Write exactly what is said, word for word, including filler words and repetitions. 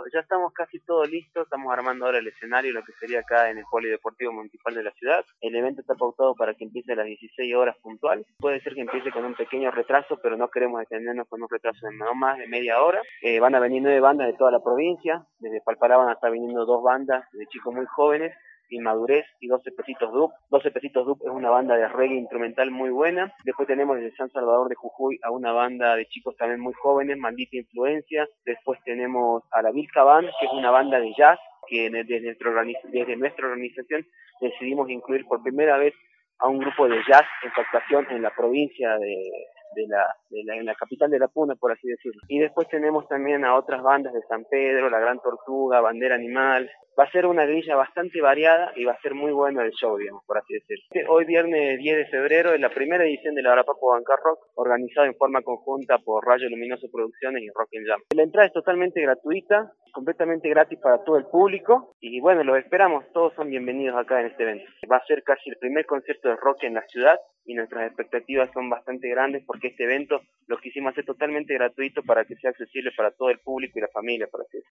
listo, ya estamos casi todo listo, estamos armando ahora el escenario, lo que sería acá en el Polideportivo Municipal de la ciudad. El evento está pautado para que empiece a las dieciséis horas puntual. Puede ser que empiece con un pequeño retraso, pero no queremos detenernos con un retraso de no más de media hora. Eh, van a venir nueve bandas de toda la provincia, desde Palpará van a estar viniendo dos bandas de chicos muy jóvenes, Inmadurez y doce Pesitos Dub. doce Pesitos Dub es una banda de reggae instrumental muy buena. Después tenemos desde San Salvador de Jujuy a una banda de chicos también muy jóvenes, Maldita Influencia. Después tenemos a la Vilca Band, que es una banda de jazz, que desde, nuestro desde nuestra organización decidimos incluir por primera vez a un grupo de jazz en su actuación en la provincia de, de, la, de la, en la capital de la Puna, por así decirlo. Y después tenemos también a otras bandas de San Pedro, La Gran Tortuga, Bandera Animal. Va a ser una grilla bastante variada y va a ser muy bueno el show, digamos, por así decirlo. Hoy viernes diez de febrero es la primera edición de la Arapapo Bancar Rock, organizada en forma conjunta por Rayo Luminoso Producciones y Rock and Jam. La entrada es totalmente gratuita, completamente gratis para todo el público, y bueno, los esperamos, todos son bienvenidos acá en este evento. Va a ser casi el primer concierto de rock en la ciudad, y nuestras expectativas son bastante grandes porque este evento lo quisimos hacer totalmente gratuito para que sea accesible para todo el público y la familia, por así decirlo.